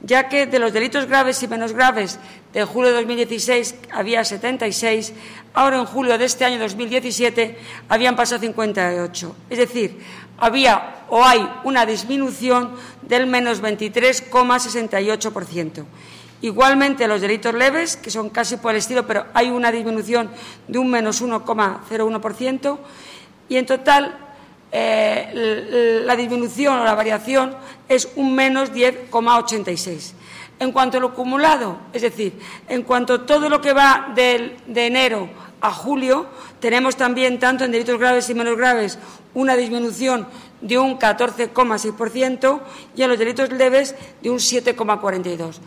ya que de los delitos graves y menos graves de julio de 2016 había 76, ahora en julio de este año 2017 habían pasado 58. Es decir, había o hay una disminución del menos 23,68%. Igualmente, los delitos leves, que son casi por el estilo, pero hay una disminución de un menos 1,01%, y en total la disminución o la variación es un menos 10,86%. En cuanto a lo acumulado, es decir, en cuanto a todo lo que va de enero a julio, tenemos también, tanto en delitos graves y menos graves, una disminución de un 14,6% y en los delitos leves de un 7,42%.